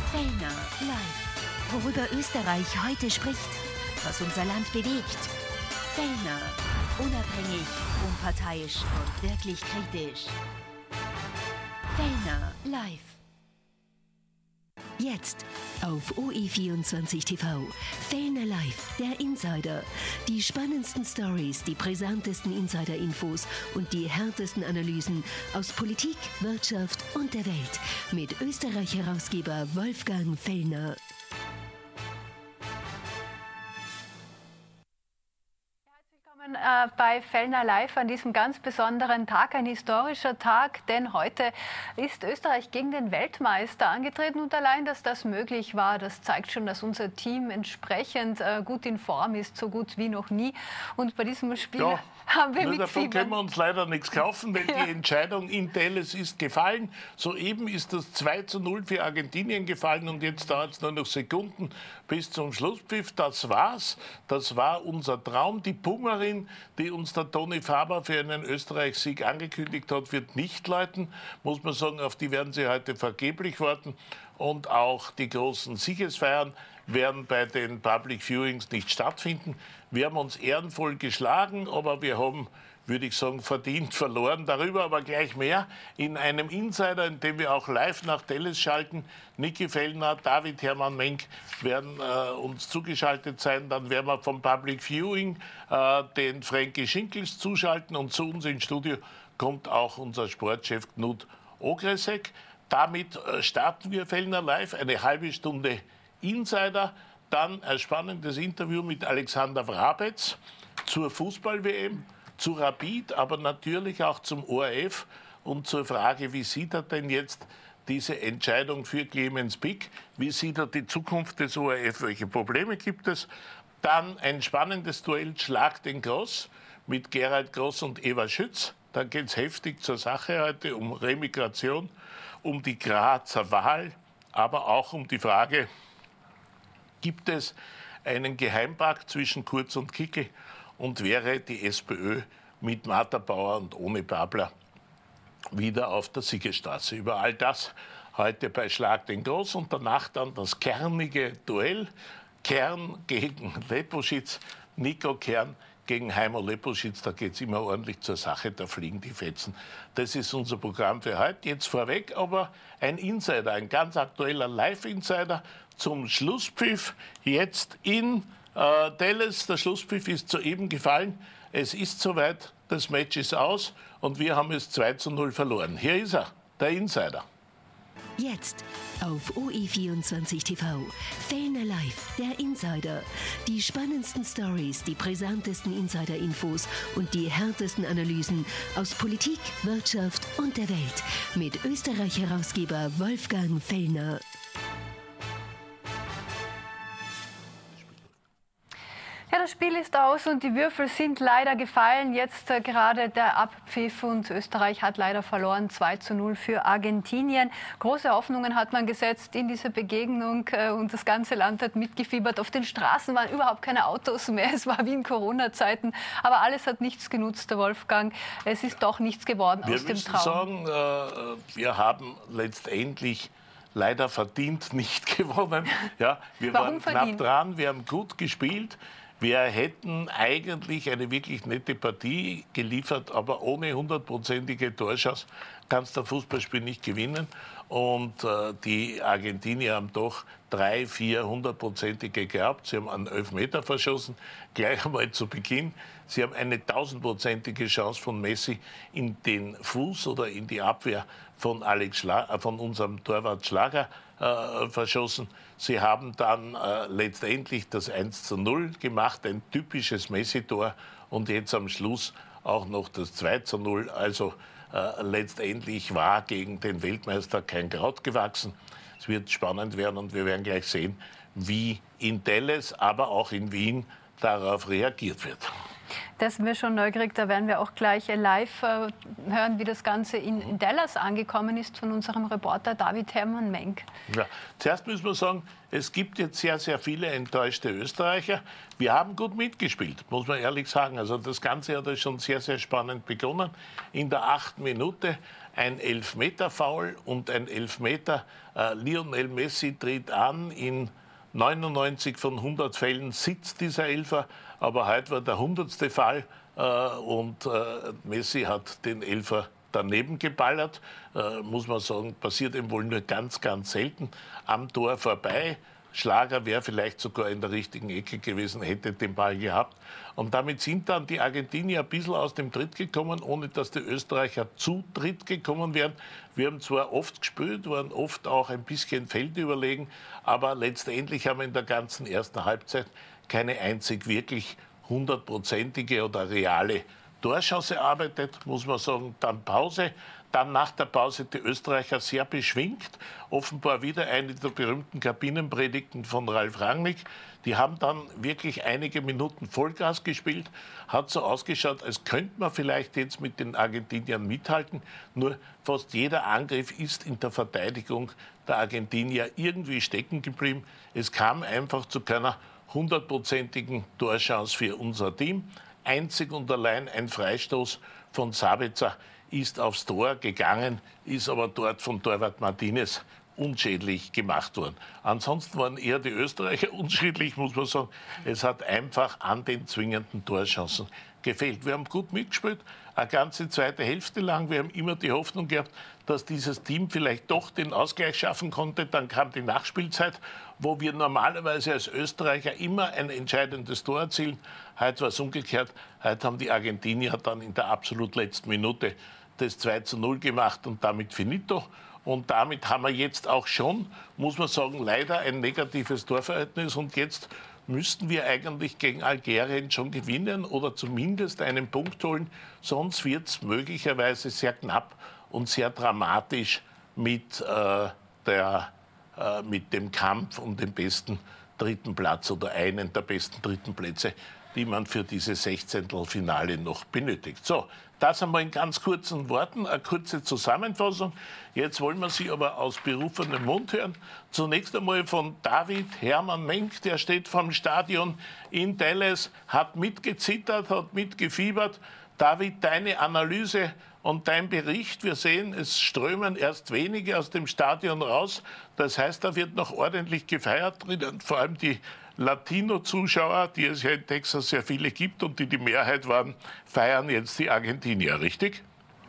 Fellner live. Worüber Österreich heute spricht, was unser Land bewegt. Fellner. Unabhängig, unparteiisch und wirklich kritisch. Fellner live. Jetzt auf OE24 TV. Fellner live, der Insider. Die spannendsten Stories, die brisantesten Insider-Infos und die härtesten Analysen aus Politik, Wirtschaft und der Welt. Mit Österreich-Herausgeber Wolfgang Fellner. Bei Fellner Live an diesem ganz besonderen Tag, ein historischer Tag, denn heute ist Österreich gegen den Weltmeister angetreten und allein, dass das möglich war, das zeigt schon, dass unser Team entsprechend gut in Form ist, so gut wie noch nie. Und bei diesem Spiel haben wir mitgefiebert. Davon können wir uns leider nichts kaufen, weil die Entscheidung in Tellez ist gefallen. Soeben ist das 2:0 für Argentinien gefallen und jetzt dauert es nur noch Sekunden bis zum Schlusspfiff. Das war's. Das war unser Traum. Die Pungerin, die uns der Toni Faber für einen Österreich-Sieg angekündigt hat, wird nicht läuten. Muss man sagen, auf die werden sie heute vergeblich warten. Und auch die großen Siegesfeiern werden bei den Public Viewings nicht stattfinden. Wir haben uns ehrenvoll geschlagen, aber wir haben, würde ich sagen, verdient verloren. Darüber aber gleich mehr in einem Insider, in dem wir auch live nach Tellez schalten. Niki Fellner, David Hermann Menk werden uns zugeschaltet sein. Dann werden wir vom Public Viewing den Frankie Schinkels zuschalten. Und zu uns ins Studio kommt auch unser Sportchef Knut Ogresek. Damit starten wir Fellner live, eine halbe Stunde Insider. Dann ein spannendes Interview mit Alexander Wrabetz zur Fußball-WM, zu Rapid, aber natürlich auch zum ORF und zur Frage, wie sieht er denn jetzt diese Entscheidung für Clemens Pick? Wie sieht er die Zukunft des ORF? Welche Probleme gibt es? Dann ein spannendes Duell Schlag den Gross mit Gerald Gross und Eva Schütz. Da geht es heftig zur Sache heute um Remigration, um die Grazer Wahl, aber auch um die Frage, gibt es einen Geheimpakt zwischen Kurz und Kickl und wäre die SPÖ mit Martha Bauer und ohne Babler wieder auf der Siegesstraße? Über all das heute bei Schlag den Gross und danach dann das kernige Duell. Kern gegen Leposchitz, Nico Kern gegen Heimo Leposchitz, da geht es immer ordentlich zur Sache, da fliegen die Fetzen. Das ist unser Programm für heute. Jetzt vorweg aber ein Insider, ein ganz aktueller Live-Insider zum Schlusspfiff. Jetzt in Tellez, der Schlusspfiff ist soeben gefallen. Es ist soweit, das Match ist aus und wir haben es 2:0 verloren. Hier ist er, der Insider. Jetzt auf OE24 TV. Fellner live, der Insider. Die spannendsten Stories, die brisantesten Insider-Infos und die härtesten Analysen aus Politik, Wirtschaft und der Welt. Mit Österreich-Herausgeber Wolfgang Fellner. Ja, das Spiel ist aus und die Würfel sind leider gefallen. Jetzt gerade der Abpfiff und Österreich hat leider verloren. 2:0 für Argentinien. Große Hoffnungen hat man gesetzt in diese Begegnung und das ganze Land hat mitgefiebert. Auf den Straßen waren überhaupt keine Autos mehr. Es war wie in Corona-Zeiten. Aber alles hat nichts genutzt, der Wolfgang. Es ist doch nichts geworden aus dem Traum. Wir müssen sagen, wir haben letztendlich leider verdient nicht gewonnen. Ja, wir waren knapp dran, wir haben gut gespielt. Wir hätten eigentlich eine wirklich nette Partie geliefert, aber ohne 100%ige Torchance kannst du ein Fußballspiel nicht gewinnen. Und die Argentinier haben doch 3, 4 100%ige gehabt. Sie haben einen Elfmeter verschossen, gleich einmal zu Beginn. Sie haben eine 1000%ige Chance von Messi in den Fuß oder in die Abwehr von unserem Torwart Schlager verschossen. Sie haben dann letztendlich das 1:0 gemacht, ein typisches Messi-Tor und jetzt am Schluss auch noch das 2:0. Also letztendlich war gegen den Weltmeister kein Kraut gewachsen. Es wird spannend werden und wir werden gleich sehen, wie in Tellez, aber auch in Wien darauf reagiert wird. Da sind wir schon neugierig, da werden wir auch gleich live hören, wie das Ganze in Dallas angekommen ist von unserem Reporter David Hermann-Menk. Ja, zuerst müssen wir sagen, es gibt jetzt sehr, sehr viele enttäuschte Österreicher. Wir haben gut mitgespielt, muss man ehrlich sagen. Also das Ganze hat schon sehr, sehr spannend begonnen. In der 8. Minute ein Elfmeter-Foul und ein Elfmeter. Lionel Messi tritt an. In 99 von 100 Fällen sitzt dieser Elfer, aber heute war der 100. Fall und Messi hat den Elfer daneben geballert. Muss man sagen, passiert ihm wohl nur ganz, ganz selten. Am Tor vorbei. Schlager wäre vielleicht sogar in der richtigen Ecke gewesen, hätte den Ball gehabt. Und damit sind dann die Argentinier ein bisschen aus dem Tritt gekommen, ohne dass die Österreicher zu Tritt gekommen wären. Wir haben zwar oft gespielt, waren oft auch ein bisschen feldüberlegen, aber letztendlich haben wir in der ganzen ersten Halbzeit keine einzig wirklich 100-prozentige oder reale Torchance erarbeitet, muss man sagen. Dann Pause. Dann nach der Pause die Österreicher sehr beschwingt. Offenbar wieder eine der berühmten Kabinenpredigten von Ralf Rangnick. Die haben dann wirklich einige Minuten Vollgas gespielt. Hat so ausgeschaut, als könnte man vielleicht jetzt mit den Argentiniern mithalten. Nur fast jeder Angriff ist in der Verteidigung der Argentinier irgendwie stecken geblieben. Es kam einfach zu keiner 100-prozentigen Torchance für unser Team. Einzig und allein ein Freistoß von Sabitzer ist aufs Tor gegangen, ist aber dort von Torwart Martinez unschädlich gemacht worden. Ansonsten waren eher die Österreicher unschädlich, muss man sagen. Es hat einfach an den zwingenden Torchancen gefehlt. Wir haben gut mitgespielt, eine ganze zweite Hälfte lang. Wir haben immer die Hoffnung gehabt, dass dieses Team vielleicht doch den Ausgleich schaffen konnte. Dann kam die Nachspielzeit, wo wir normalerweise als Österreicher immer ein entscheidendes Tor erzielen. Heute war es umgekehrt. Heute haben die Argentinier dann in der absolut letzten Minute das 2:0 gemacht und damit finito. Und damit haben wir jetzt auch schon, muss man sagen, leider ein negatives Torverhältnis. Und jetzt müssten wir eigentlich gegen Algerien schon gewinnen oder zumindest einen Punkt holen. Sonst wird es möglicherweise sehr knapp und sehr dramatisch mit dem Kampf um den besten dritten Platz oder einen der besten dritten Plätze, die man für diese 16. Finale noch benötigt. So, das einmal in ganz kurzen Worten, eine kurze Zusammenfassung. Jetzt wollen wir Sie aber aus berufenem Mund hören. Zunächst einmal von David Hermann-Menk, der steht vom Stadion in Dallas, hat mitgezittert, hat mitgefiebert. David, deine Analyse und dein Bericht. Wir sehen, es strömen erst wenige aus dem Stadion raus. Das heißt, da wird noch ordentlich gefeiert drinnen, vor allem die Latino-Zuschauer, die es ja in Texas sehr viele gibt und die Mehrheit waren, feiern jetzt die Argentinier, richtig?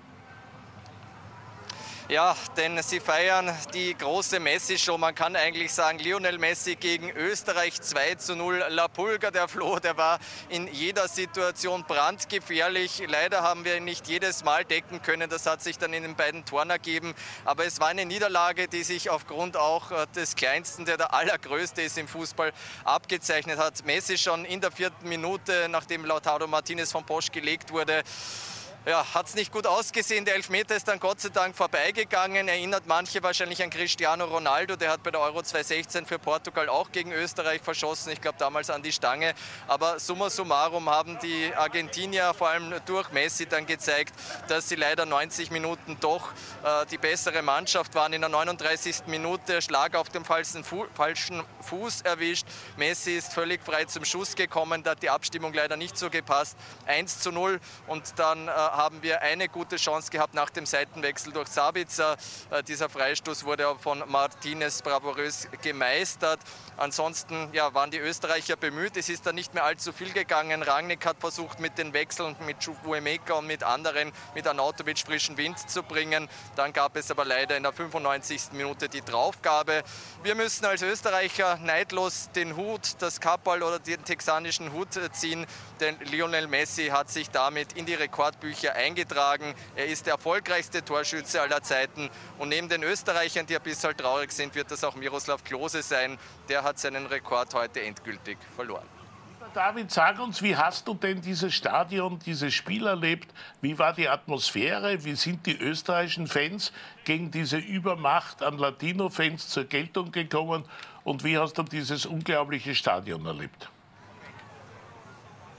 Ja, denn sie feiern die große Messi-Show. Man kann eigentlich sagen, Lionel Messi gegen Österreich 2:0. La Pulga, der Flo, der war in jeder Situation brandgefährlich. Leider haben wir ihn nicht jedes Mal decken können. Das hat sich dann in den beiden Toren ergeben. Aber es war eine Niederlage, die sich aufgrund auch des Kleinsten, der allergrößte ist im Fußball, abgezeichnet hat. Messi schon in der 4. Minute, nachdem Lautaro Martinez vom Bosch gelegt wurde, ja, hat es nicht gut ausgesehen. Der Elfmeter ist dann Gott sei Dank vorbeigegangen. Erinnert manche wahrscheinlich an Cristiano Ronaldo. Der hat bei der Euro 2016 für Portugal auch gegen Österreich verschossen. Ich glaube damals an die Stange. Aber summa summarum haben die Argentinier vor allem durch Messi dann gezeigt, dass sie leider 90 Minuten doch die bessere Mannschaft waren. In der 39. Minute Schlag auf dem falschen Fuß erwischt. Messi ist völlig frei zum Schuss gekommen. Da hat die Abstimmung leider nicht so gepasst. 1:0 und dann haben wir eine gute Chance gehabt nach dem Seitenwechsel durch Sabitzer. Dieser Freistoß wurde von Martinez bravourös gemeistert. Ansonsten ja, waren die Österreicher bemüht. Es ist dann nicht mehr allzu viel gegangen. Rangnick hat versucht, mit den Wechseln mit Chukwuemeka und mit anderen, mit Arnautovic frischen Wind zu bringen. Dann gab es aber leider in der 95. Minute die Draufgabe. Wir müssen als Österreicher neidlos den Hut, das Kapperl oder den texanischen Hut ziehen, denn Lionel Messi hat sich damit in die Rekordbücher eingetragen. Er ist der erfolgreichste Torschütze aller Zeiten. Und neben den Österreichern, die ein bisschen traurig sind, wird das auch Miroslav Klose sein. Der hat seinen Rekord heute endgültig verloren. David, sag uns, wie hast du denn dieses Stadion, dieses Spiel erlebt? Wie war die Atmosphäre? Wie sind die österreichischen Fans gegen diese Übermacht an Latino-Fans zur Geltung gekommen? Und wie hast du dieses unglaubliche Stadion erlebt?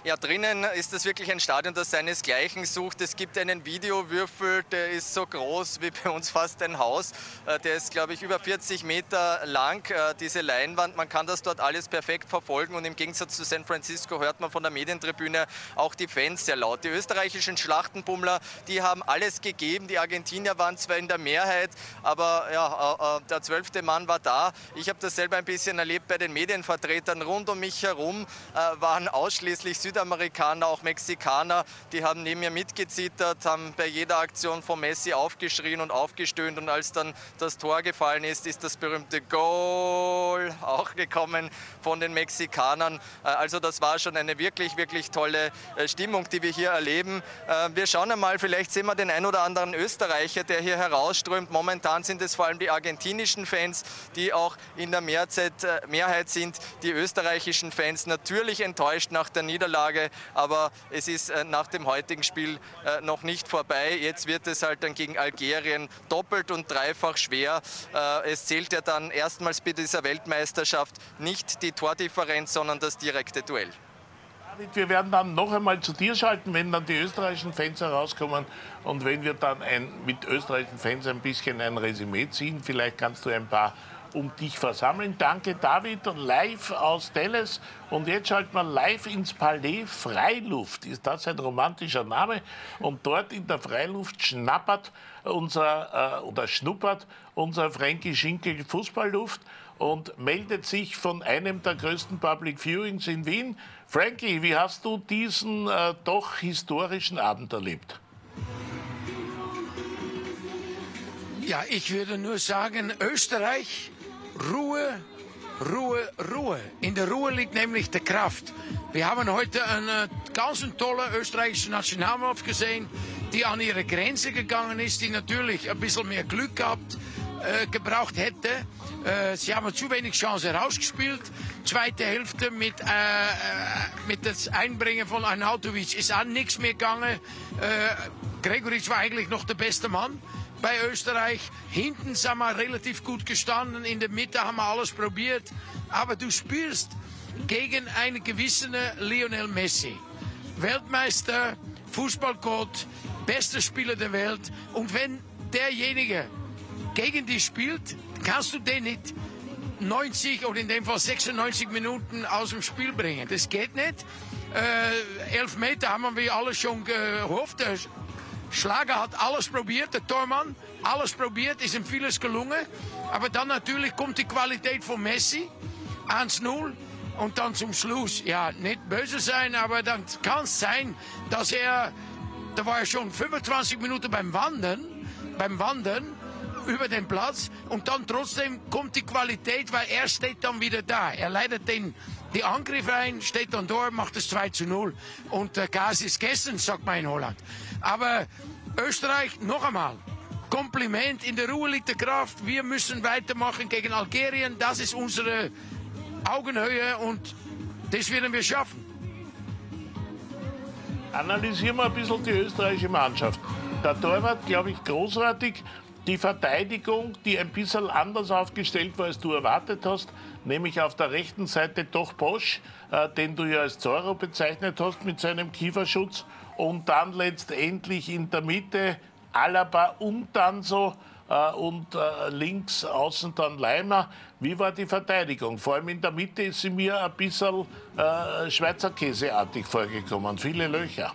Ja, drinnen ist das wirklich ein Stadion, das seinesgleichen sucht. Es gibt einen Videowürfel, der ist so groß wie bei uns fast ein Haus. Der ist, glaube ich, über 40 Meter lang, diese Leinwand. Man kann das dort alles perfekt verfolgen und im Gegensatz zu San Francisco hört man von der Medientribüne auch die Fans sehr laut. Die österreichischen Schlachtenbummler, die haben alles gegeben. Die Argentinier waren zwar in der Mehrheit, aber ja, der 12. Mann war da. Ich habe das selber ein bisschen erlebt bei den Medienvertretern. Rund um mich herum waren ausschließlich Südamerikaner, auch Mexikaner. Die haben neben mir mitgezittert, haben bei jeder Aktion von Messi aufgeschrien und aufgestöhnt. Und als dann das Tor gefallen ist, ist das berühmte Goal auch gekommen von den Mexikanern. Also das war schon eine wirklich, wirklich tolle Stimmung, die wir hier erleben. Wir schauen einmal, vielleicht sehen wir den ein oder anderen Österreicher, der hier herausströmt. Momentan sind es vor allem die argentinischen Fans, die auch in der Mehrheit sind. Die österreichischen Fans natürlich enttäuscht nach der Niederlage, aber es ist nach dem heutigen Spiel noch nicht vorbei. Jetzt wird es halt dann gegen Algerien doppelt und dreifach schwer. Es zählt ja dann erstmals bei dieser Weltmeisterschaft nicht die Tordifferenz, sondern das direkte Duell. Wir werden dann noch einmal zu dir schalten, wenn dann die österreichischen Fans herauskommen und wenn wir dann mit österreichischen Fans ein bisschen ein Resümee ziehen. Vielleicht kannst du ein paar um dich versammeln. Danke, David, live aus Dallas. Und jetzt schalten wir live ins Palais Freiluft. Ist das ein romantischer Name? Und dort in der Freiluft schnuppert unser Frankie Schinkel Fußballluft und meldet sich von einem der größten Public Viewings in Wien. Frankie, wie hast du diesen doch historischen Abend erlebt? Ja, ich würde nur sagen, Österreich, Ruhe, Ruhe, Ruhe. In der Ruhe liegt nämlich die Kraft. Wir haben heute eine ganz tolle österreichische Nationalmannschaft gesehen, die an ihre Grenze gegangen ist, die natürlich ein bisschen mehr Glück gebraucht hätte. Sie haben zu wenig Chancen herausgespielt. Zweite Hälfte mit das Einbringen von Arnautovic ist auch nichts mehr gegangen. Gregoritsch war eigentlich noch der beste Mann bei Österreich. Hinten sind wir relativ gut gestanden. In der Mitte haben wir alles probiert. Aber du spielst gegen einen gewissen Lionel Messi. Weltmeister, Fußballgott, bester Spieler der Welt. Und wenn derjenige gegen dich spielt, kannst du den nicht 90 oder in dem Fall 96 Minuten aus dem Spiel bringen. Das geht nicht. 11 Meter haben wir alle schon gehofft. Der Schlager hat alles probiert, der Tormann, alles probiert, ist ihm vieles gelungen. Aber dann natürlich kommt die Qualität von Messi, 1-0. Und dann zum Schluss, ja, nicht böse sein, aber dann kann es sein, dass da war er schon 25 Minuten beim Wandern über den Platz und dann trotzdem kommt die Qualität, weil er steht dann wieder da. Er leitet die Angriff ein, steht dann dort, macht es 2-0 und der Gas ist gegessen, sagt man in Holland. Aber Österreich, noch einmal, Kompliment, in der Ruhe liegt die Kraft, wir müssen weitermachen gegen Algerien, das ist unsere Augenhöhe und das werden wir schaffen. Analysieren wir ein bisschen die österreichische Mannschaft. Der Torwart, glaube ich, großartig. Die Verteidigung, die ein bisschen anders aufgestellt war, als du erwartet hast, nämlich auf der rechten Seite doch Bosch, den du ja als Zorro bezeichnet hast mit seinem Kieferschutz. Und dann letztendlich in der Mitte Alaba und dann so und links außen dann Leimer. Wie war die Verteidigung? Vor allem in der Mitte ist sie mir ein bisschen Schweizer Käseartig vorgekommen. Viele Löcher.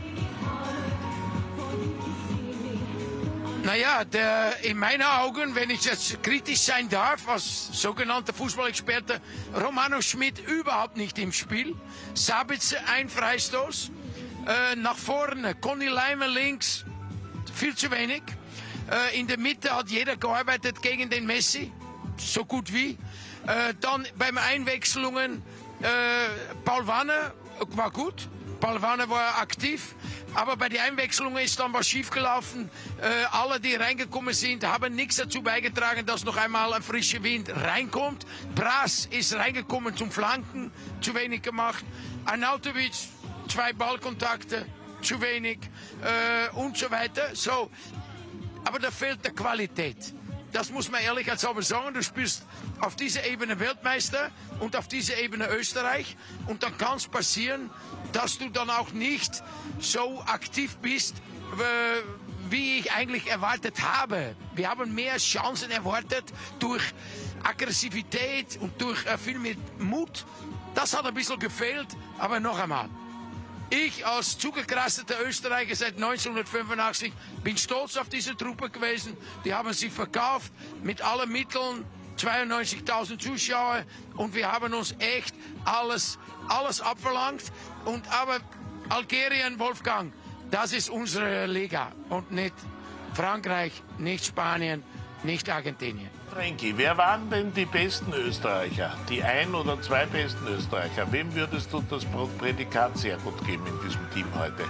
Naja, in meinen Augen, wenn ich jetzt kritisch sein darf, als sogenannter Fußballexperte, Romano Schmidt überhaupt nicht im Spiel. Sabitzer ein Freistoß. Nach vorne, Conny Leimer links, viel zu wenig. In der Mitte hat jeder gearbeitet gegen den Messi, so gut wie. Dann beim Einwechslungen, Paul Wanner war gut. Paul Wanner war aktiv. Aber bei den Einwechslungen ist dann was schiefgelaufen. Alle, die reingekommen sind, haben nichts dazu beigetragen, dass noch einmal ein frischer Wind reinkommt. Brass ist reingekommen zum Flanken, zu wenig gemacht. Arnautovic, 2 Ballkontakte, zu wenig und so weiter. So. Aber da fehlt die Qualität. das muss man ehrlich jetzt aber sagen, du spielst auf dieser Ebene Weltmeister und auf dieser Ebene Österreich. Und dann kann es passieren, dass du dann auch nicht so aktiv bist, wie ich eigentlich erwartet habe. Wir haben mehr Chancen erwartet durch Aggressivität und durch viel mehr Mut. Das hat ein bisschen gefehlt, aber noch einmal. Ich als zugekrasteter Österreicher seit 1985 bin stolz auf diese Truppe gewesen. Die haben sie verkauft mit allen Mitteln, 92.000 Zuschauer, und wir haben uns echt alles abverlangt. Aber Algerien, Wolfgang, das ist unsere Liga und nicht Frankreich, nicht Spanien, nicht Argentinien. Frankie, wer waren denn die besten Österreicher? Die ein oder zwei besten Österreicher? Wem würdest du das Prädikat sehr gut geben in diesem Team heute?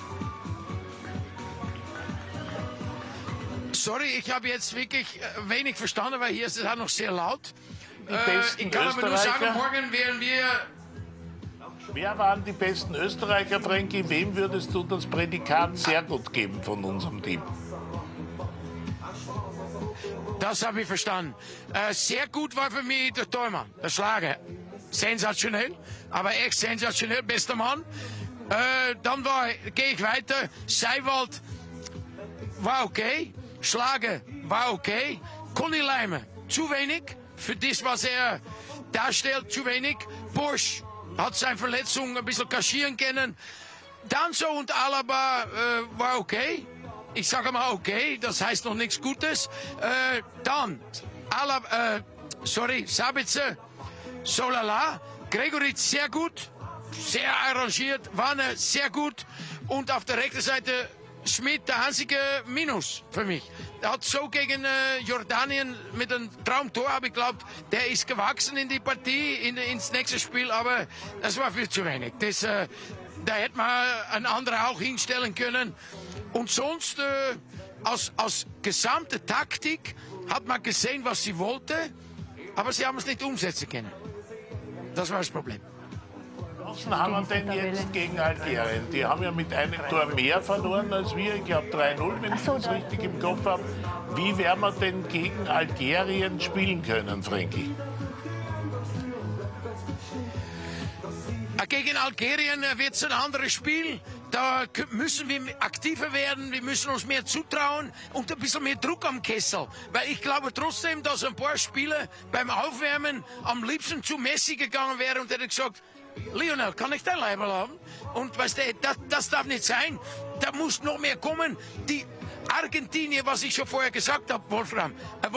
Sorry, ich habe jetzt wirklich wenig verstanden, weil hier ist es auch noch sehr laut. Die besten ich kann aber nur sagen, Österreicher? morgen werden wir... Wer waren die besten Österreicher, Frankie? Wem würdest du das Prädikat sehr gut geben von unserem Team? Das habe ich verstanden. Sehr gut war für mich der Tormann, der Schlager. Sensationell, aber echt sensationell, bester Mann. Dann gehe ich weiter. Seiwald war okay. Schlager war okay. Conny Leimer, zu wenig. Für das, was er darstellt, zu wenig. Bosch hat seine Verletzung ein bisschen kaschieren können. Danzo und Alaba war okay. Ich sage mal okay, das heißt noch nichts Gutes. Dann Sabitzer, Solala, Gregoritsch sehr gut, sehr arrangiert, Wanne sehr gut, und auf der rechten Seite Schmidt, der einzige Minus für mich. Er hat so gegen Jordanien mit einem Traumtor, aber ich glaube, der ist gewachsen in die Partie, ins nächste Spiel, aber das war viel zu wenig. Da hätte man ein anderer auch hinstellen können. Und sonst, aus gesamter Taktik hat man gesehen, was sie wollte, aber sie haben es nicht umsetzen können. Das war das Problem. Was haben wir denn jetzt gegen Algerien? Die haben ja mit einem Tor mehr verloren als wir. Ich glaube 3-0, wenn ich das richtig im Kopf habe. Wie werden wir denn gegen Algerien spielen können, Frankie? Gegen Algerien wird es ein anderes Spiel. Da müssen wir aktiver werden, wir müssen uns mehr zutrauen und ein bisschen mehr Druck am Kessel. Weil ich glaube trotzdem, dass ein paar Spieler beim Aufwärmen am liebsten zu Messi gegangen wären und hätten gesagt, Lionel, kann ich dein Leibel haben? Und weißt du, das darf nicht sein. Da muss noch mehr kommen. Die Argentinier, was ich schon vorher gesagt habe, Wolfgang,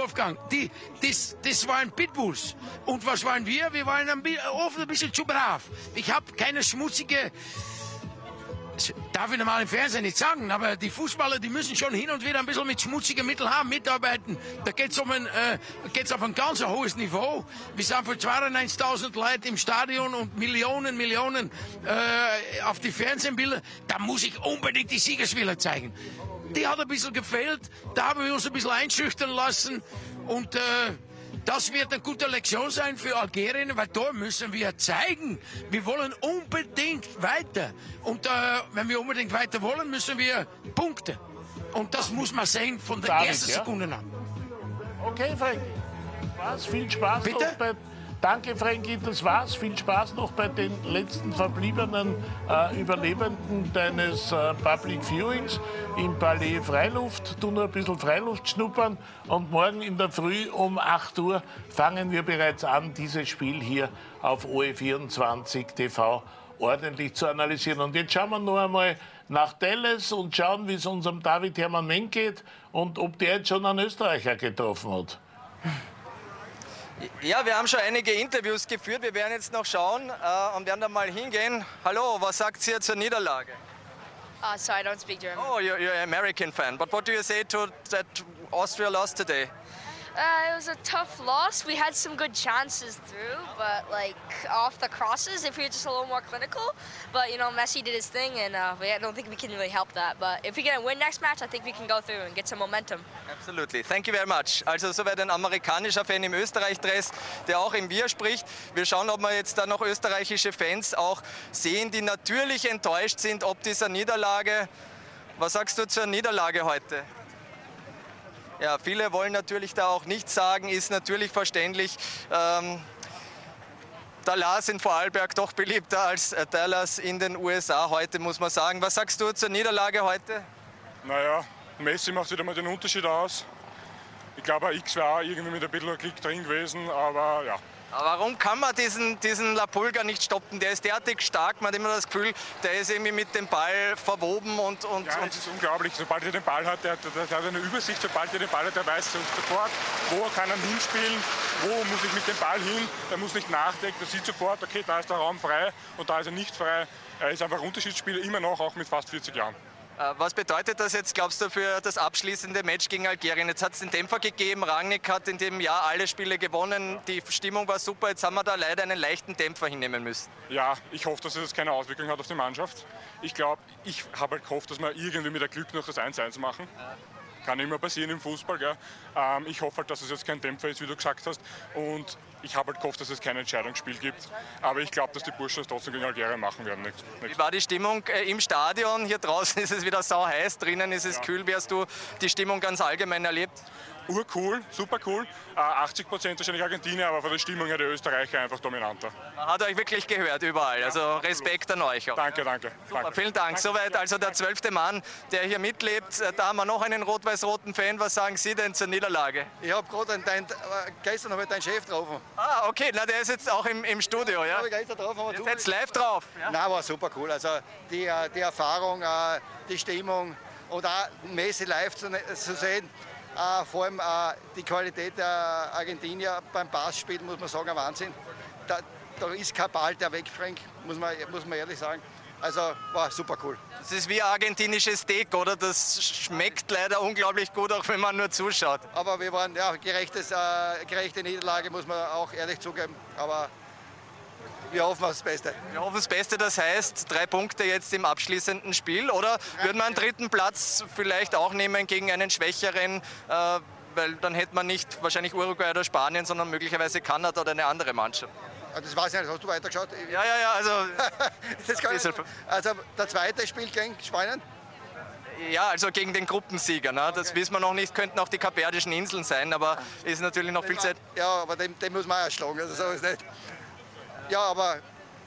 das waren Pitbulls. Und was waren wir? Wir waren oft ein bisschen zu brav. Ich habe keine schmutzige... Darf ich normal im Fernsehen nicht sagen, aber die Fußballer, die müssen schon hin und wieder ein bisschen mit schmutzigen Mitteln mitarbeiten. Da geht's auf ein ganz hohes Niveau. Wir sind für 92.000 Leute im Stadion und Millionen auf die Fernsehbilder. Da muss ich unbedingt die Siegeswille zeigen. Die hat ein bisschen gefehlt. Da haben wir uns ein bisschen einschüchtern lassen. Und das wird eine gute Lektion sein für Algerien, weil da müssen wir zeigen, wir wollen unbedingt weiter. Und wenn wir unbedingt weiter wollen, müssen wir punkten. Und das muss man sehen von der ersten Sekunde an. Okay, Frankie. Viel Spaß Bitte? noch bei... Danke, Frankie, das war's. Viel Spaß noch bei den letzten verbliebenen Überlebenden deines Public Viewings im Palais Freiluft. Du nur ein bisschen Freiluft schnuppern, und morgen in der Früh um 8 Uhr fangen wir bereits an, dieses Spiel hier auf OE24 TV ordentlich zu analysieren. Und jetzt schauen wir noch einmal nach Dallas und schauen, wie es unserem David Hermann Menk geht und ob der jetzt schon einen Österreicher getroffen hat. Ja, wir haben schon einige Interviews geführt. Wir werden jetzt noch schauen und werden da mal hingehen. Hallo, was sagt ihr zur Niederlage? So I don't speak German. Oh, you're an American fan. But what do you say to that Austria lost today? It was a tough loss. We had some good chances through, but like off the crosses, if we were just a little more clinical. But you know, Messi did his thing, and I don't think we can really help that. But if we get a win next match, I think we can go through and get some momentum. Absolutely. Thank you very much. Also soweit ein amerikanischer Fan im Österreich-Dress, der auch im Wir spricht. Wir schauen, ob wir jetzt da noch österreichische Fans auch sehen, die natürlich enttäuscht sind ob dieser Niederlage. Was sagst du zur Niederlage heute? Ja, viele wollen natürlich da auch nichts sagen, ist natürlich verständlich. Dallas in Vorarlberg doch beliebter als Dallas in den USA heute, muss man sagen. Was sagst du zur Niederlage heute? Naja, Messi macht wieder mal den Unterschied aus. Ich glaube, X wäre auch irgendwie mit ein bisschen Klick drin gewesen, aber ja. Aber warum kann man diesen La Pulga nicht stoppen? Der ist derartig stark, man hat immer das Gefühl, der ist irgendwie mit dem Ball verwoben und es ist unglaublich, sobald er den Ball hat, der hat eine Übersicht, sobald er den Ball hat, der weiß sofort, wo kann er hinspielen, wo muss ich mit dem Ball hin, der muss nicht nachdenken, der sieht sofort, okay, da ist der Raum frei und da ist er nicht frei. Er ist einfach Unterschiedsspieler, immer noch, auch mit fast 40 Jahren. Was bedeutet das jetzt, glaubst du, für das abschließende Match gegen Algerien? Jetzt hat es den Dämpfer gegeben, Rangnick hat in dem Jahr alle Spiele gewonnen, die Stimmung war super, jetzt haben wir da leider einen leichten Dämpfer hinnehmen müssen. Ja, ich hoffe, dass es keine Auswirkung hat auf die Mannschaft. Ich glaube, ich habe halt gehofft, dass wir irgendwie mit der Glück noch das 1-1 machen. Kann immer passieren im Fußball. Gell? Ich hoffe halt, dass es jetzt kein Dämpfer ist, wie du gesagt hast. Und ich habe halt gehofft, dass es kein Entscheidungsspiel gibt. Aber ich glaube, dass die Burschen es trotzdem gegen Algerien machen werden. Wie war die Stimmung im Stadion? Hier draußen ist es wieder sau heiß, drinnen ist es kühl. Wie hast du die Stimmung ganz allgemein erlebt? Urcool, super cool. 80% wahrscheinlich Argentinier, aber von der Stimmung her die Österreicher einfach dominanter. Man hat euch wirklich gehört überall, also Respekt an euch auch. Danke. Super, danke. Vielen Dank. Soweit also der 12. Mann, der hier mitlebt. Da haben wir noch einen rot-weiß-roten Fan. Was sagen Sie denn zur Niederlage? Ich habe gerade gestern habe ich deinen Chef getroffen. Ah, okay, na, der ist jetzt auch im Studio, ja? Ich gestern drauf, aber ihr seid jetzt live drauf? Ja? Nein, war super cool. Also die Erfahrung, die Stimmung und auch Messi live zu sehen. Vor allem die Qualität der Argentinier beim Passspiel, muss man sagen, ein Wahnsinn. Da ist kein Ball, der wegspringt, muss man ehrlich sagen. Also war super cool. Das ist wie argentinisches Steak, oder? Das schmeckt leider unglaublich gut, auch wenn man nur zuschaut. Aber wir waren, ja, gerechte Niederlage, muss man auch ehrlich zugeben. Aber wir hoffen auf das Beste. Wir hoffen das Beste, das heißt 3 Punkte jetzt im abschließenden Spiel. Oder würde man einen 3. Platz vielleicht auch nehmen gegen einen schwächeren, weil dann hätte man nicht wahrscheinlich Uruguay oder Spanien, sondern möglicherweise Kanada oder eine andere Mannschaft. Das weiß ich nicht, hast du weitergeschaut? Ja, also... Also der zweite spielt gegen Spanien? Ja, also gegen den Gruppensieger. Ne? Das wissen wir noch nicht, könnten auch die Kapverdischen Inseln sein, aber ist natürlich noch viel Zeit. Ja, aber den muss man auch erschlagen, also so ist nicht. Ja, aber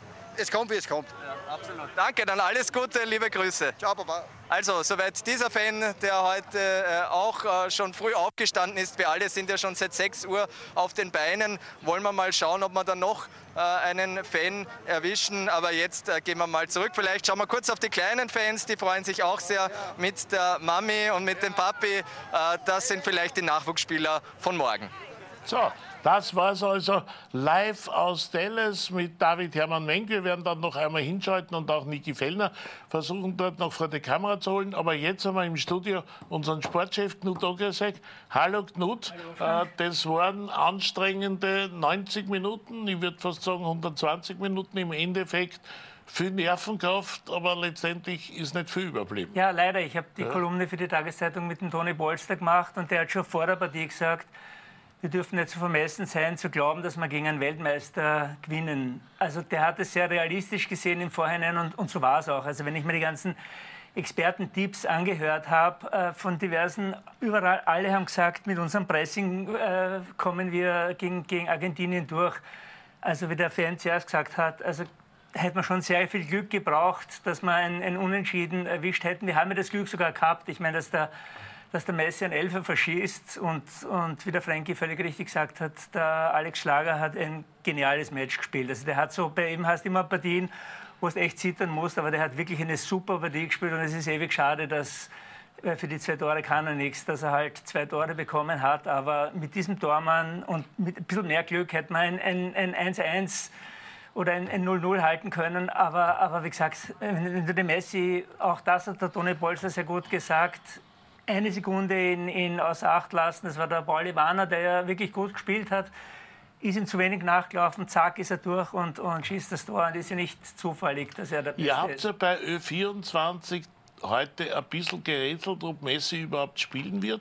es kommt, wie es kommt. Ja, absolut. Danke, dann alles Gute, liebe Grüße. Ciao, Papa. Also, soweit dieser Fan, der heute auch schon früh aufgestanden ist. Wir alle sind ja schon seit 6 Uhr auf den Beinen. Wollen wir mal schauen, ob wir dann noch einen Fan erwischen. Aber jetzt gehen wir mal zurück. Vielleicht schauen wir kurz auf die kleinen Fans. Die freuen sich auch sehr mit der Mami und mit dem Papi. Das sind vielleicht die Nachwuchsspieler von morgen. So, das war es also live aus Dallas mit David Hermann Menk. Wir werden dann noch einmal hinschalten und auch Niki Fellner versuchen, dort noch vor die Kamera zu holen. Aber jetzt haben wir im Studio unseren Sportchef Knut Ograsek. Hallo Knut, das waren anstrengende 90 Minuten, ich würde fast sagen 120 Minuten im Endeffekt. Viel Nervenkraft, aber letztendlich ist nicht viel überblieben. Ja, leider. Ich habe die Kolumne für die Tageszeitung mit dem Toni Polster gemacht und der hat schon vor der Partie gesagt, wir dürfen nicht so vermessen sein, zu glauben, dass wir gegen einen Weltmeister gewinnen. Also der hat es sehr realistisch gesehen im Vorhinein und so war es auch. Also wenn ich mir die ganzen Expertentipps angehört habe von diversen, überall, alle haben gesagt, mit unserem Pressing kommen wir gegen Argentinien durch. Also wie der Fan zuerst gesagt hat, also hätte man schon sehr viel Glück gebraucht, dass wir ein Unentschieden erwischt hätten. Wir haben ja das Glück sogar gehabt. Ich meine, dass der Messi einen Elfer verschießt und wie der Frankie völlig richtig gesagt hat, der Alex Schlager hat ein geniales Match gespielt. Also der hat so, bei ihm hast du immer Partien, wo du echt zittern musst, aber der hat wirklich eine super Partie gespielt und es ist ewig schade, dass für die 2 Tore kann er nichts, dass er halt 2 Tore bekommen hat, aber mit diesem Tormann und mit ein bisschen mehr Glück hätte man ein 1-1 oder ein 0-0 halten können, aber wie gesagt, wenn du den Messi, auch das hat der Toni Polster sehr gut gesagt, eine Sekunde ihn außer Acht lassen. Das war der Pauli Warner, der ja wirklich gut gespielt hat. Ist ihm zu wenig nachgelaufen, zack, ist er durch und schießt das Tor. Und das ist ja nicht zufällig, dass er der Beste ist. Ihr habt ja bei Ö24 heute ein bisschen gerätselt, ob Messi überhaupt spielen wird.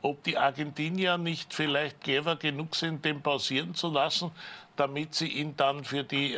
ob die Argentinier nicht vielleicht clever genug sind, den pausieren zu lassen, damit sie ihn dann für die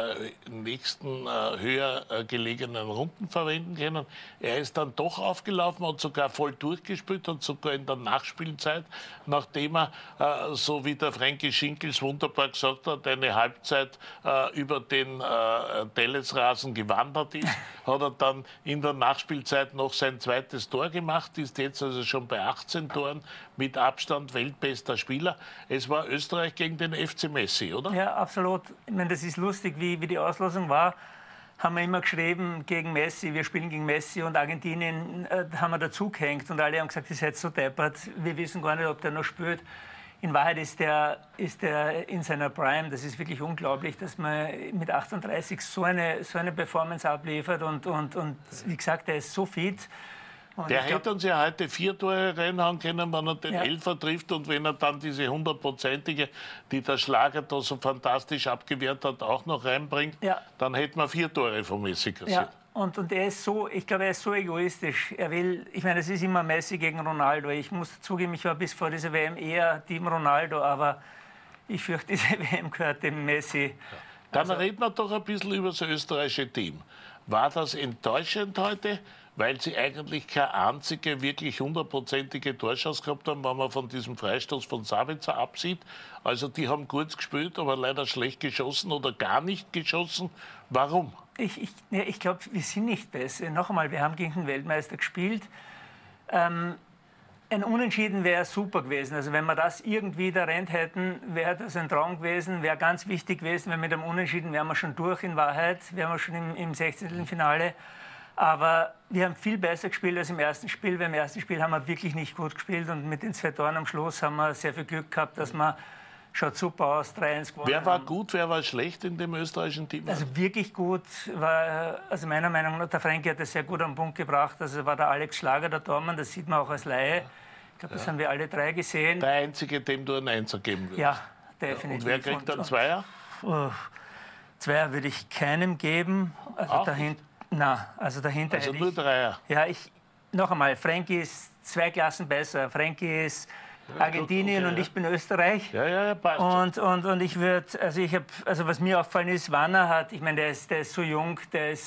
nächsten höher gelegenen Runden verwenden können. Er ist dann doch aufgelaufen und sogar voll durchgespielt und sogar in der Nachspielzeit, nachdem er, so wie der Frankie Schinkels wunderbar gesagt hat, eine Halbzeit über den Tellesrasen gewandert ist, hat er dann in der Nachspielzeit noch sein zweites Tor gemacht, ist jetzt also schon bei 18 Toren, mit Abstand weltbester Spieler. Es war Österreich gegen den FC Messi, oder? Ja, absolut. Ich meine, das ist lustig, wie die Auslosung war. Haben wir immer geschrieben gegen Messi, wir spielen gegen Messi, und Argentinien haben wir dazugehängt und alle haben gesagt, ihr seid so deppert, wir wissen gar nicht, ob der noch spielt. In Wahrheit ist der in seiner Prime. Das ist wirklich unglaublich, dass man mit 38 so eine Performance abliefert und wie gesagt, er ist so fit. Und der hätte uns ja heute 4 Tore reinhauen können, wenn er den Elfer trifft und wenn er dann diese 100-prozentige, die der Schlager da so fantastisch abgewehrt hat, auch noch reinbringt, dann hätten wir 4 Tore von Messi kassiert. Ja. Und er ist so, ich glaube, er ist so egoistisch. Er will, ich meine, es ist immer Messi gegen Ronaldo. Ich muss zugeben, ich war bis vor dieser WM eher Team Ronaldo, aber ich fürchte, diese WM gehört dem Messi. Dann reden wir doch ein bisschen über das österreichische Team. War das enttäuschend heute? Weil sie eigentlich keine einzige wirklich 100-prozentige Torchance gehabt haben, wenn man von diesem Freistoß von Sabitzer absieht. Also die haben kurz gespielt, aber leider schlecht geschossen oder gar nicht geschossen. Warum? Ich glaube, wir sind nicht besser. Noch einmal, wir haben gegen den Weltmeister gespielt. Ein Unentschieden wäre super gewesen. Also wenn wir das irgendwie da rennt hätten, wäre das ein Traum gewesen, wäre ganz wichtig gewesen. Weil mit dem Unentschieden wären wir schon durch in Wahrheit, wären wir schon im 16. Finale. Aber wir haben viel besser gespielt als im ersten Spiel. Beim ersten Spiel haben wir wirklich nicht gut gespielt und mit den 2 Toren am Schluss haben wir sehr viel Glück gehabt, dass wir, schaut super aus, 3-1 gewonnen. Wer war gut, wer war schlecht in dem österreichischen Team? Also wirklich gut war, also meiner Meinung nach, der Frankie hat das sehr gut am Punkt gebracht. Also war der Alex Schlager, der Tormann, das sieht man auch als Laie. Ich glaube, das haben wir alle 3 gesehen. Der Einzige, dem du einen Einser geben würdest. Ja, definitiv. Und wer kriegt dann Zweier? Zweier würde ich keinem geben. Also dahinter. Na, also dahinter also nur Dreier. Ja, noch einmal, Frankie ist 2 Klassen besser. Frankie ist Argentinien und ich bin Österreich. Ja, passt. Und ich würde, also was mir auffallen ist, Wanner hat, ich meine, der ist so jung,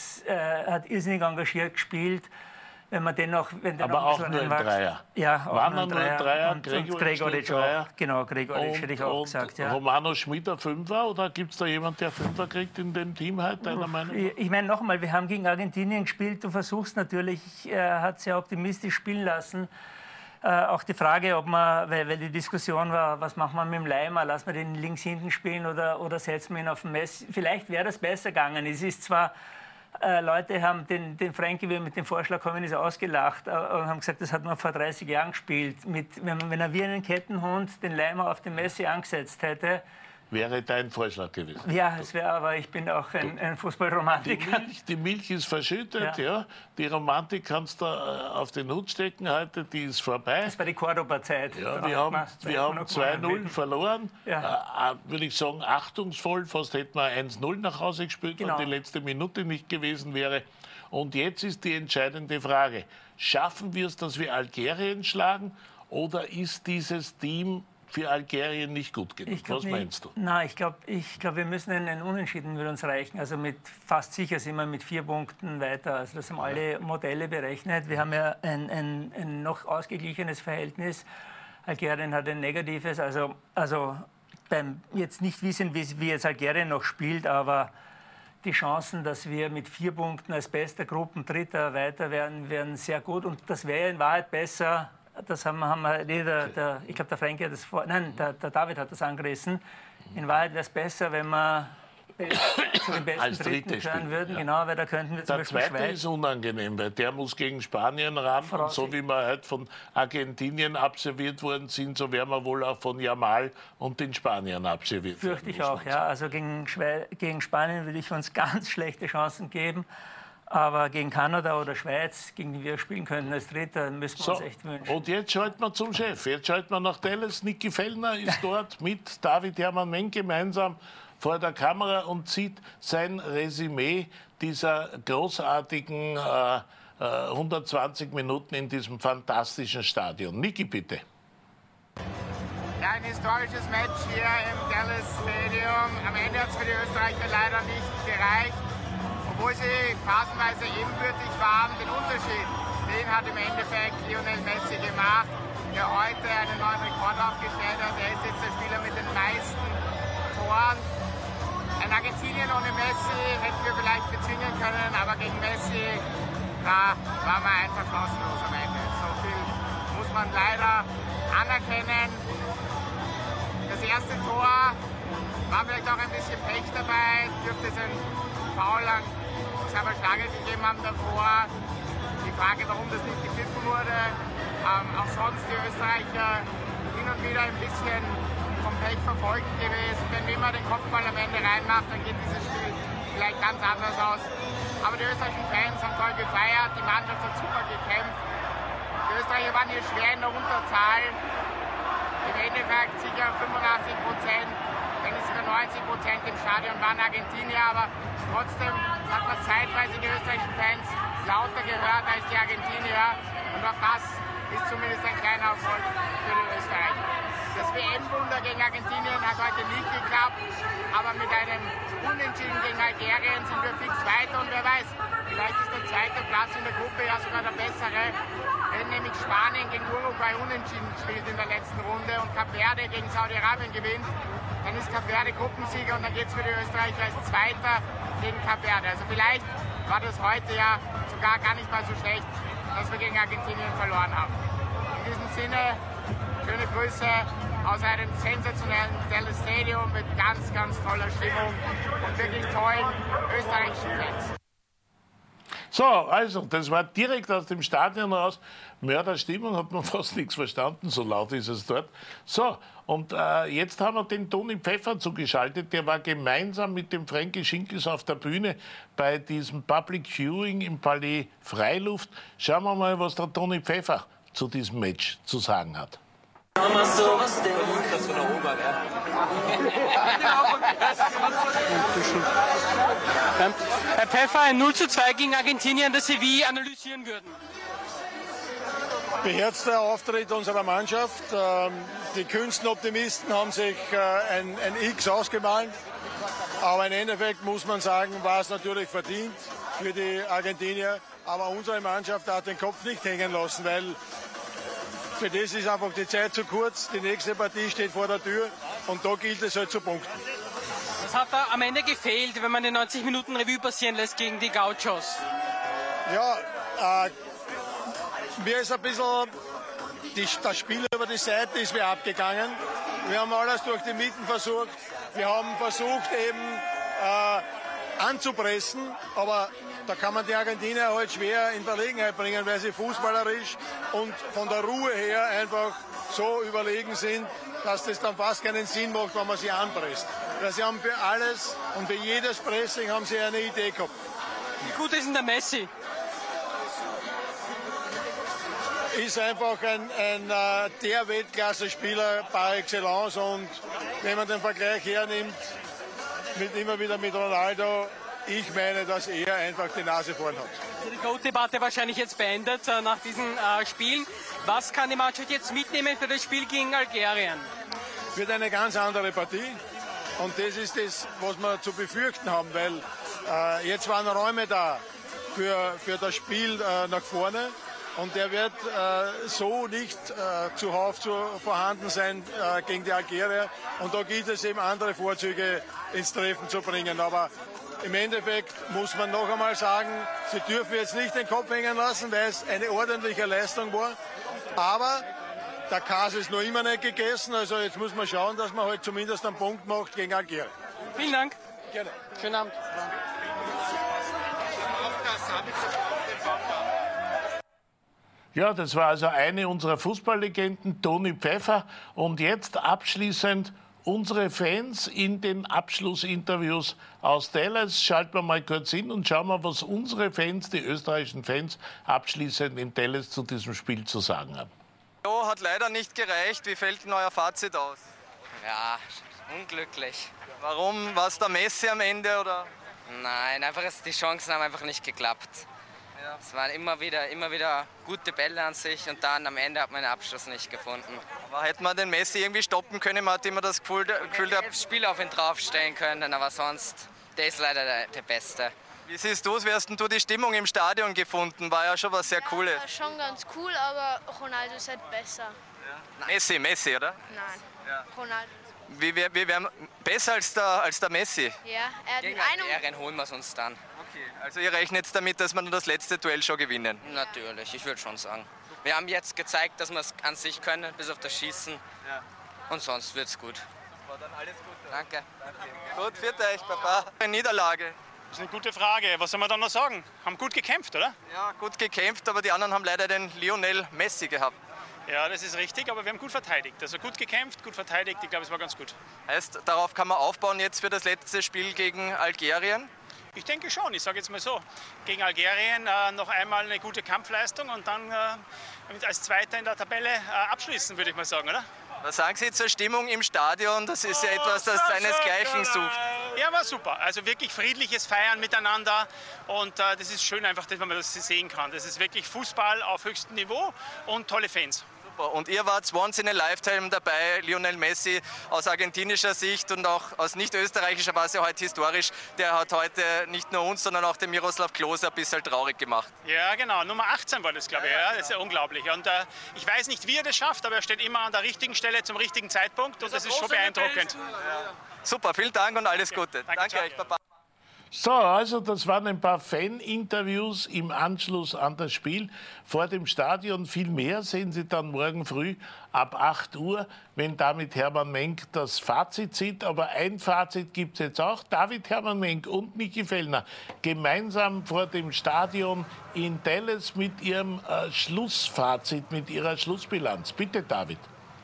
hat irrsinnig engagiert gespielt. Wenn man den noch, aber auch nur ein Dreier. Ja, auch Wanner nur ein Dreier. Und Gregoric auch. Genau, Gregoric hätte ich auch gesagt. Ja. Romano Schmid ein Fünfer, oder gibt es da jemanden, der Fünfer kriegt in dem Team halt, deiner Meinung nach? Ich meine, noch einmal, wir haben gegen Argentinien gespielt. Du versuchst natürlich, er hat sehr optimistisch spielen lassen. Auch die Frage, ob man, weil die Diskussion war, was machen wir mit dem Leimer, lassen wir den links hinten spielen oder setzen wir ihn auf den Messi. Vielleicht wäre das besser gegangen. Es ist zwar, Leute haben den Frankie, wie er mit dem Vorschlag kommen ist, ausgelacht und haben gesagt, das hat man vor 30 Jahren gespielt. Wenn er wie einen Kettenhund den Leimer auf den Messi angesetzt hätte. Wäre dein Vorschlag gewesen? Ja, es wäre, aber ich bin auch ein Fußballromantiker. Die Milch ist verschüttet, ja. Die Romantik kannst du auf den Hut stecken heute, die ist vorbei. Das war die Cordoba-Zeit. Ja, wir haben 2-0 verloren. Ja. Würde ich sagen, achtungsvoll, fast hätten wir 1-0 nach Hause gespielt, genau, wenn die letzte Minute nicht gewesen wäre. Und jetzt ist die entscheidende Frage, schaffen wir es, dass wir Algerien schlagen, oder ist dieses Team für Algerien nicht gut genug? Was meinst du? Nein, ich glaube, wir müssen einen Unentschieden würde uns reichen. Also fast sicher sind wir mit 4 Punkten weiter. Also das haben alle Modelle berechnet. Wir haben ja ein noch ausgeglichenes Verhältnis. Algerien hat ein negatives. Also beim jetzt nicht wissen, wie jetzt Algerien noch spielt, aber die Chancen, dass wir mit 4 Punkten als bester Gruppendritter weiter wären sehr gut. Und das wäre in Wahrheit besser. Das haben wir ich glaube, der Frankie hat das der David hat das angerissen. In Wahrheit wäre es besser, wenn wir zu den besten Dritten gehören würden. Ja. Genau, weil da könnten wir zum Beispiel Schweiz. Der zweite ist unangenehm, weil der muss gegen Spanien ran. Und so wie wir heute von Argentinien abserviert worden sind, so werden wir wohl auch von Jamal und den Spaniern abserviert werden. Fürchte ich auch, ja. Also gegen Spanien würde ich uns ganz schlechte Chancen geben. Aber gegen Kanada oder Schweiz, gegen die wir spielen könnten als Dritter, müssen wir uns echt wünschen. Und jetzt schalten wir zum Chef. Jetzt schalten wir nach Dallas. Niki Fellner ist dort mit David Hermann Menk gemeinsam vor der Kamera und zieht sein Resümee dieser großartigen 120 Minuten in diesem fantastischen Stadion. Niki, bitte. Ja, ein historisches Match hier im Dallas Stadium. Am Ende hat es für die Österreicher leider nicht gereicht. Obwohl sie phasenweise ebenbürtig waren, den Unterschied, den hat im Endeffekt Lionel Messi gemacht, der heute einen neuen Rekord aufgestellt hat. Er ist jetzt der Spieler mit den meisten Toren. Ein Argentinien ohne Messi hätten wir vielleicht bezwingen können, aber gegen Messi, da waren wir einfach chancenlos am Ende. So viel muss man leider anerkennen. Das erste Tor war vielleicht auch ein bisschen Pech dabei, dürfte es ein Foul an Xaver Schlagl gegeben haben davor. Die Frage, warum das nicht gepfiffen wurde. Auch sonst die Österreicher hin und wieder ein bisschen vom Pech verfolgt gewesen. Wenn immer den Kopfball am Ende reinmacht, dann geht dieses Spiel vielleicht ganz anders aus. Aber die österreichischen Fans haben toll gefeiert, die Mannschaft hat super gekämpft. Die Österreicher waren hier schwer in der Unterzahl. Im Endeffekt sicher 85%, wenn nicht sogar 90% im Stadion waren Argentinier, aber trotzdem hat man zeitweise die österreichischen Fans lauter gehört als die Argentinier und auch das ist zumindest ein kleiner Erfolg für die Österreicher. Das WM-Wunder gegen Argentinien hat heute nicht geklappt, aber mit einem Unentschieden gegen Algerien sind wir fix weiter und wer weiß, vielleicht ist der zweite Platz in der Gruppe ja sogar der bessere. Wenn nämlich Spanien gegen Uruguay unentschieden spielt in der letzten Runde und Kap Verde gegen Saudi-Arabien gewinnt, dann ist Kap Verde Gruppensieger und dann geht es für die Österreicher als Zweiter gegen Kap Verde. Also vielleicht war das heute ja sogar gar nicht mal so schlecht, dass wir gegen Argentinien verloren haben. In diesem Sinne, schöne Grüße aus einem sensationellen Dallas Stadium mit ganz, ganz toller Stimmung und wirklich tollen österreichischen Fans. So, also, das war direkt aus dem Stadion raus. Mörderstimmung, hat man fast nichts verstanden, so laut ist es dort. So, und jetzt haben wir den Toni Pfeffer zugeschaltet. Der war gemeinsam mit dem Frankie Schinkels auf der Bühne bei diesem Public Viewing im Palais Freiluft. Schauen wir mal, was der Toni Pfeffer zu diesem Match zu sagen hat. Herr Pfeffer, ein 0:2 gegen Argentinien, das Sie wie analysieren würden? Beherzter Auftritt unserer Mannschaft. Die kühnsten Optimisten haben sich ein X ausgemalt. Aber im Endeffekt muss man sagen, war es natürlich verdient für die Argentinier. Aber unsere Mannschaft hat den Kopf nicht hängen lassen, weil für das ist einfach die Zeit zu kurz. Die nächste Partie steht vor der Tür und da gilt es halt zu punkten. Was hat da am Ende gefehlt, wenn man die 90 Minuten Revue passieren lässt gegen die Gauchos? Ja, mir ist ein bisschen das Spiel über die Seite ist mir abgegangen. Wir haben alles durch die Mitten versucht. Wir haben versucht eben anzupressen, aber da kann man die Argentinier halt schwer in Verlegenheit bringen, weil sie fußballerisch und von der Ruhe her einfach so überlegen sind, dass das dann fast keinen Sinn macht, wenn man sie anpresst. Weil sie haben für alles und für jedes Pressing haben sie eine Idee gehabt. Wie gut ist denn der Messi? Ist einfach der Weltklasse-Spieler par excellence und wenn man den Vergleich hernimmt, immer wieder mit Ronaldo, ich meine, dass er einfach die Nase vorn hat. Die GOAT-Debatte wahrscheinlich jetzt beendet nach diesen Spielen. Was kann die Mannschaft jetzt mitnehmen für das Spiel gegen Algerien? Wird eine ganz andere Partie und das ist das, was wir zu befürchten haben, weil jetzt waren Räume da für das Spiel nach vorne. Und der wird so nicht zuhauf vorhanden sein gegen die Algerier. Und da gilt es eben andere Vorzüge ins Treffen zu bringen. Aber im Endeffekt muss man noch einmal sagen, sie dürfen jetzt nicht den Kopf hängen lassen, weil es eine ordentliche Leistung war. Aber der Käse ist noch immer nicht gegessen. Also jetzt muss man schauen, dass man halt zumindest einen Punkt macht gegen Algerien. Vielen Dank. Gerne. Schönen Abend. Ja, das war also eine unserer Fußballlegenden, Toni Pfeffer. Und jetzt abschließend unsere Fans in den Abschlussinterviews aus Dallas. Schalten wir mal kurz hin und schauen wir, was unsere Fans, die österreichischen Fans, abschließend in Dallas zu diesem Spiel zu sagen haben. Ja, hat leider nicht gereicht. Wie fällt denn euer Fazit aus? Ja, unglücklich. Warum? War es der Messi am Ende, oder? Nein, einfach die Chancen haben einfach nicht geklappt. Ja. Es waren immer wieder gute Bälle an sich und dann am Ende hat man den Abschluss nicht gefunden. Aber hätte man den Messi irgendwie stoppen können? Man hat immer das Gefühl, das Spiel auf ihn draufstellen können, aber sonst, der ist leider der Beste. Wie siehst du es? Wie hast du die Stimmung im Stadion gefunden? War ja schon was sehr Cooles. War schon ganz cool, aber Ronaldo ist halt besser. Ja. Messi, oder? Nein, ja. Ronaldo. Wir wären besser als der Messi? Ja, er hat gegen Algerien holen wir es uns dann. Okay, also ihr rechnet jetzt damit, dass wir das letzte Duell schon gewinnen? Natürlich, ich würde schon sagen. Wir haben jetzt gezeigt, dass wir es an sich können, bis auf das Schießen. Ja. Und sonst wird es gut. Dann alles Gute. Danke. Gut, für euch, Papa. Eine Niederlage. Das ist eine gute Frage. Was soll man dann noch sagen? Haben gut gekämpft, oder? Ja, gut gekämpft, aber die anderen haben leider den Lionel Messi gehabt. Ja, das ist richtig, aber wir haben gut verteidigt. Also gut gekämpft, gut verteidigt. Ich glaube, es war ganz gut. Heißt, darauf kann man aufbauen jetzt für das letzte Spiel gegen Algerien? Ich denke schon. Ich sage jetzt mal so, gegen Algerien noch einmal eine gute Kampfleistung und dann als Zweiter in der Tabelle abschließen, würde ich mal sagen, oder? Was sagen Sie zur Stimmung im Stadion? Das ist ja etwas, das seinesgleichen sucht. Ja, war super. Also wirklich friedliches Feiern miteinander und das ist schön einfach, dass man das sehen kann. Das ist wirklich Fußball auf höchstem Niveau und tolle Fans. Und ihr wart once in a lifetime dabei, Lionel Messi aus argentinischer Sicht und auch aus nicht-österreichischer war es ja heute historisch. Der hat heute nicht nur uns, sondern auch den Miroslav Klose ein bisschen traurig gemacht. Ja, genau. Nummer 18 war das, glaube ich. Ja, das ist ja unglaublich. Und ich weiß nicht, wie er das schafft, aber er steht immer an der richtigen Stelle zum richtigen Zeitpunkt und das ist schon beeindruckend. Ja. Super, vielen Dank und alles Gute. Danke euch, Papa. So, also das waren ein paar Fan-Interviews im Anschluss an das Spiel vor dem Stadion. Viel mehr sehen Sie dann morgen früh ab 8 Uhr, wenn David Hermann Menk das Fazit zieht. Aber ein Fazit gibt es jetzt auch. David Hermann Menk und Niki Fellner gemeinsam vor dem Stadion in Dallas mit ihrem Schlussfazit, mit ihrer Schlussbilanz. Bitte, David.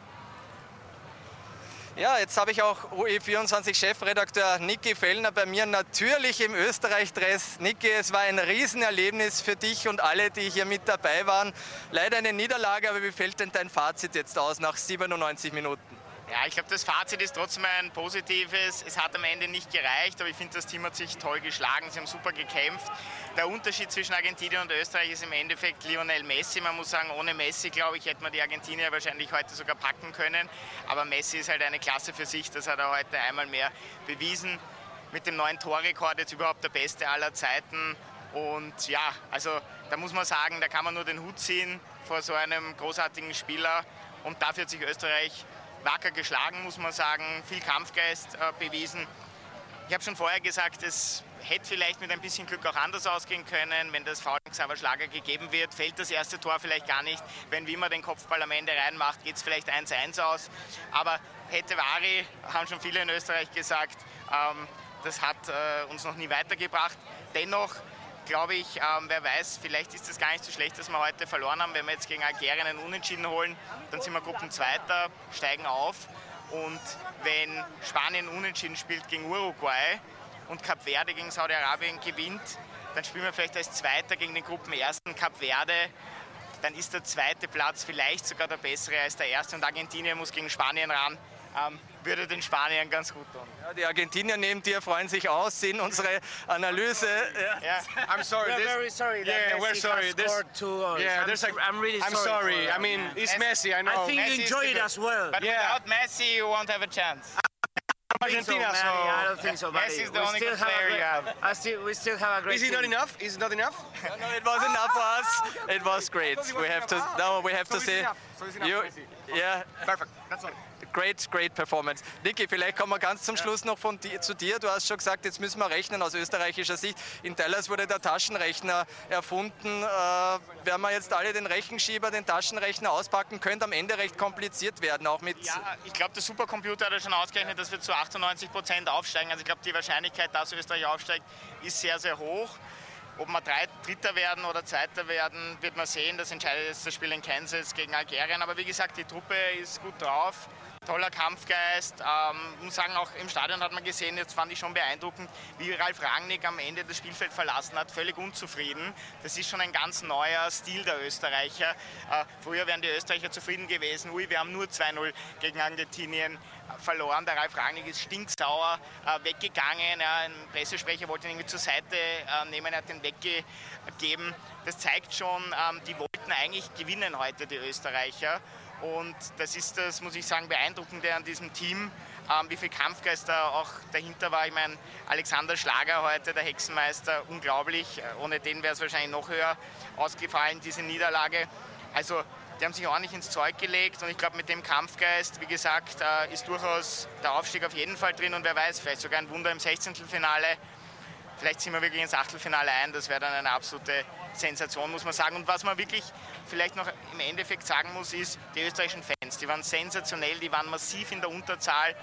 Ja, jetzt habe ich auch OE24-Chefredakteur Niki Fellner bei mir, natürlich im Österreich-Dress. Niki, es war ein Riesenerlebnis für dich und alle, die hier mit dabei waren. Leider eine Niederlage, aber wie fällt denn dein Fazit jetzt aus nach 97 Minuten? Ja, ich glaube, das Fazit ist trotzdem ein positives. Es hat am Ende nicht gereicht, aber ich finde, das Team hat sich toll geschlagen. Sie haben super gekämpft. Der Unterschied zwischen Argentinien und Österreich ist im Endeffekt Lionel Messi. Man muss sagen, ohne Messi, glaube ich, hätte man die Argentinier wahrscheinlich heute sogar packen können. Aber Messi ist halt eine Klasse für sich. Das hat er heute einmal mehr bewiesen. Mit dem neuen Torrekord jetzt überhaupt der Beste aller Zeiten. Und ja, also da muss man sagen, da kann man nur den Hut ziehen vor so einem großartigen Spieler. Und dafür hat sich Österreich wacker geschlagen, muss man sagen, viel Kampfgeist bewiesen. Ich habe schon vorher gesagt, es hätte vielleicht mit ein bisschen Glück auch anders ausgehen können. Wenn das Foul Xaver Schlager gegeben wird, fällt das erste Tor vielleicht gar nicht. Wenn Wimmer den Kopfball am Ende reinmacht, geht es vielleicht 1-1 aus. Aber hätte Vari, haben schon viele in Österreich gesagt, das hat uns noch nie weitergebracht. Dennoch glaube ich, wer weiß, vielleicht ist es gar nicht so schlecht, dass wir heute verloren haben. Wenn wir jetzt gegen Algerien einen Unentschieden holen, dann sind wir Gruppenzweiter, steigen auf. Und wenn Spanien Unentschieden spielt gegen Uruguay und Kap Verde gegen Saudi-Arabien gewinnt, dann spielen wir vielleicht als Zweiter gegen den Gruppenersten Kap Verde. Dann ist der zweite Platz vielleicht sogar der bessere als der erste und Argentinien muss gegen Spanien ran. Würde den Spaniern ganz gut tun. Ja, die Argentinier neben dir freuen sich aus, sehen unsere Analyse. Yeah. I'm sorry. We're very sorry. Yeah, we're sorry. I'm really sorry. I mean, it's Messi. I know. I think you enjoy it as well. But without Messi, you won't have a chance. Argentina, so I don't think so. Messi is the only good player you have. We still have a great team. Is it not enough? Is it not enough? No, it was enough for us. It was great. We have to say. Yeah. Perfect. That's all. Great performance. Niki, vielleicht kommen wir ganz zum Schluss noch zu dir. Du hast schon gesagt, jetzt müssen wir rechnen aus österreichischer Sicht. In Dallas wurde der Taschenrechner erfunden. Werden wir jetzt alle den Rechenschieber, den Taschenrechner auspacken, könnte am Ende recht kompliziert werden. Auch mit ja, ich glaube, der Supercomputer hat ja schon ausgerechnet, dass wir zu 98% aufsteigen. Also ich glaube, die Wahrscheinlichkeit, dass Österreich aufsteigt, ist sehr, sehr hoch. Ob wir Dritter werden oder Zweiter werden, wird man sehen. Das entscheidet jetzt das Spiel in Kansas gegen Algerien. Aber wie gesagt, die Truppe ist gut drauf. Toller Kampfgeist. Muss sagen, auch im Stadion hat man gesehen, jetzt fand ich schon beeindruckend, wie Ralf Rangnick am Ende das Spielfeld verlassen hat, völlig unzufrieden. Das ist schon ein ganz neuer Stil der Österreicher. Früher wären die Österreicher zufrieden gewesen. Ui, wir haben nur 2-0 gegen Argentinien verloren. Der Ralf Rangnick ist stinksauer weggegangen. Ein Pressesprecher wollte ihn irgendwie zur Seite nehmen, er hat ihn weggegeben. Das zeigt schon, die wollten eigentlich gewinnen heute, die Österreicher. Und das ist das, muss ich sagen, Beeindruckende an diesem Team, wie viel Kampfgeist da auch dahinter war. Ich meine, Alexander Schlager heute, der Hexenmeister, unglaublich. Ohne den wäre es wahrscheinlich noch höher ausgefallen, diese Niederlage. Also die haben sich ordentlich ins Zeug gelegt und ich glaube, mit dem Kampfgeist, wie gesagt, ist durchaus der Aufstieg auf jeden Fall drin und wer weiß, vielleicht sogar ein Wunder im 16. Finale. Vielleicht ziehen wir wirklich ins Achtelfinale ein, das wäre dann eine absolute Sensation, muss man sagen. Und was man wirklich vielleicht noch im Endeffekt sagen muss, ist, die österreichischen Fans, die waren sensationell, die waren massiv in der Unterzahl.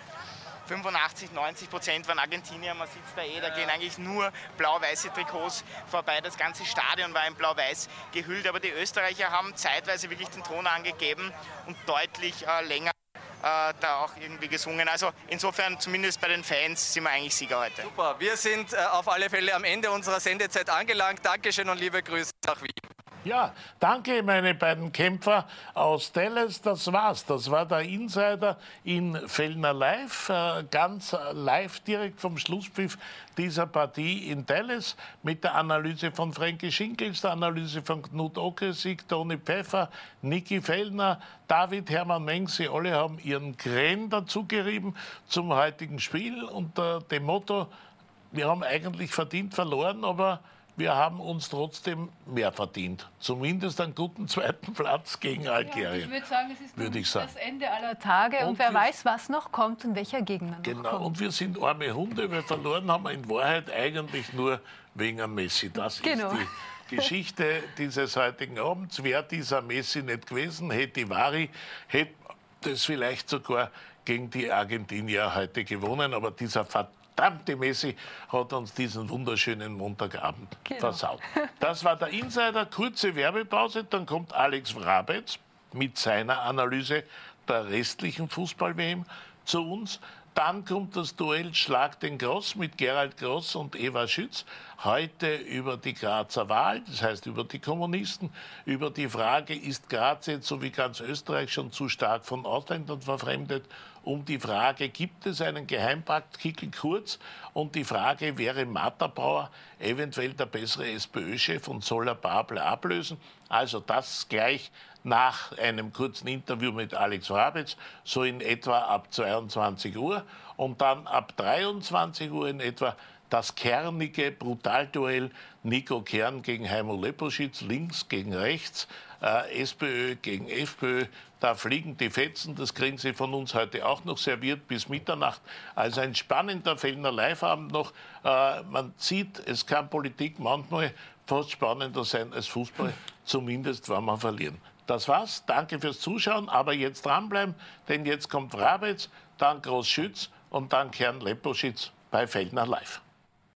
85-90% waren Argentinier, man sieht es da da gehen eigentlich nur blau-weiße Trikots vorbei. Das ganze Stadion war in blau-weiß gehüllt, aber die Österreicher haben zeitweise wirklich den Ton angegeben und deutlich länger da auch irgendwie gesungen. Also insofern, zumindest bei den Fans, sind wir eigentlich Sieger heute. Super, wir sind auf alle Fälle am Ende unserer Sendezeit angelangt. Dankeschön und liebe Grüße nach Wien. Ja, danke meine beiden Kämpfer aus Dallas. Das war's. Das war der Insider in Fellner Live. Ganz live direkt vom Schlusspfiff dieser Partie in Dallas mit der Analyse von Frankie Schinkels, der Analyse von Knut Ockesig, Toni Pfeffer, Niki Fellner, David Hermann Meng. Sie alle haben ihren Kren dazugerieben zum heutigen Spiel unter dem Motto, wir haben eigentlich verdient verloren, aber wir haben uns trotzdem mehr verdient. Zumindest einen guten zweiten Platz gegen Algerien. Ja, ich würde sagen, es ist das Ende aller Tage und wer weiß, was noch kommt und welcher Gegner noch kommt. Genau, und wir sind arme Hunde, weil verloren haben wir in Wahrheit eigentlich nur wegen am Messi. Das ist die Geschichte dieses heutigen Abends. Wäre dieser Messi nicht gewesen, hätte Vari, hätte das vielleicht sogar gegen die Argentinier heute gewonnen, aber dieser verdammte Messi hat uns diesen wunderschönen Montagabend versaut. Das war der Insider. Kurze Werbepause, dann kommt Alex Wrabetz mit seiner Analyse der restlichen Fußball-WM zu uns. Dann kommt das Duell Schlag den Gross mit Gerald Gross und Eva Schütz. Heute über die Grazer Wahl, das heißt über die Kommunisten, über die Frage, ist Graz jetzt so wie ganz Österreich schon zu stark von Ausländern verfremdet? Um die Frage, gibt es einen Geheimpakt Kickl Kurz? Und die Frage, wäre Matterbauer eventuell der bessere SPÖ-Chef und soll er Babler ablösen? Also das gleich nach einem kurzen Interview mit Alex Wrabetz, so in etwa ab 22 Uhr. Und dann ab 23 Uhr in etwa das kernige Brutalduell Nico Kern gegen Heimo Leposchitz, links gegen rechts, SPÖ gegen FPÖ. Da fliegen die Fetzen, das kriegen Sie von uns heute auch noch serviert bis Mitternacht. Also ein spannender Fellner Live-Abend noch. Man sieht, es kann Politik manchmal fast spannender sein als Fußball, zumindest wenn wir verlieren. Das war's, danke fürs Zuschauen, aber jetzt dranbleiben, denn jetzt kommt Wrabetz, dann Groß Schütz und dann Kern Leposchitz bei Fellner Live.